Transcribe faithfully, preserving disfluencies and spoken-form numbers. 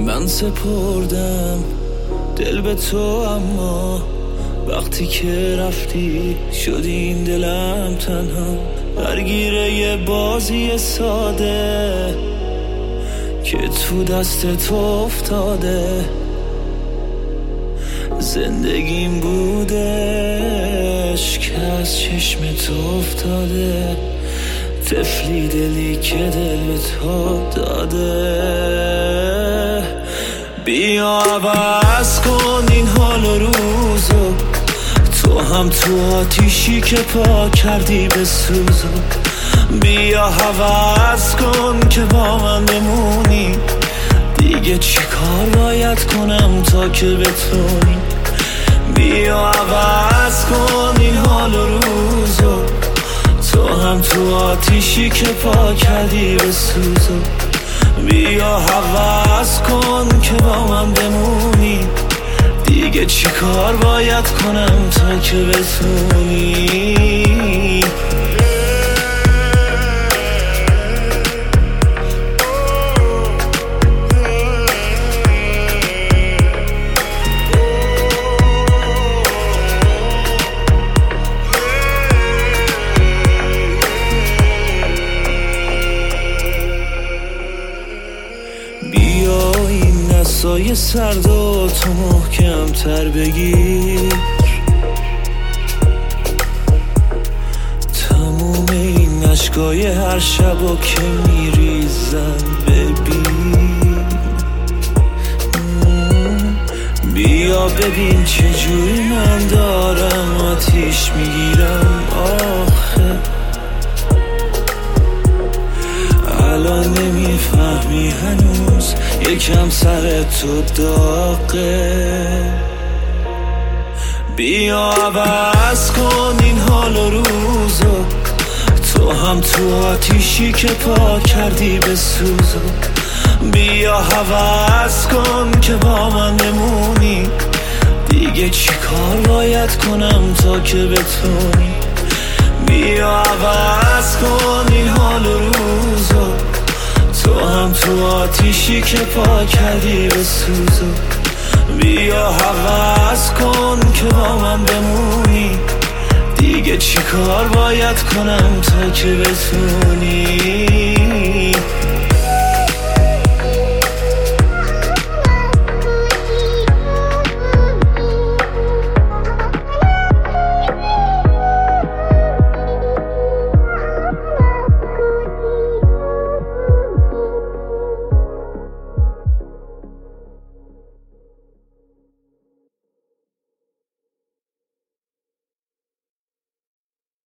من سپردم دل به تو، اما وقتی که رفتی شدی این دلم تنها درگیر یه بازی ساده که تو دست تو افتاده. زندگیم بودش که از چشم تو افتاده، طفلی دلی که دل به تو داده. بیا عوض کن این حال و روزو، تو هم تو آتیشی که پا کردی به سوزو. بیا عوض کن که با من بمونی، دیگه چی کار باید کنم تا که بتونی. بیا عوض کن این حال و روزو، تو هم تو آتیشی که پا کردی به سوزو. بیا عوض کن که با من بمونی، دیگه چی کار باید کنم تا که بتونی. بیا این نسای سرد و تو محکم تر بگیر، تموم این اشکای هر شب و که میریزن ببین. بیا ببین چجوری من دارم آتیش میگیرم آخه، الان نمیفهمی هنوز یکم سر تو داغه. بیا عوض کن این حال و روزو، تو هم تو آتیشی که پا کردی به سوزو. بیا عوض کن که با من بمونی، دیگه چی کار باید کنم تا که بتونی. بیا عوض کن این حال و روزو، تو هم تو آتیشی که پا کردی به سوزو. بیا عوض کن که با من بمونی، دیگه چی کار باید کنم تا که بتونی.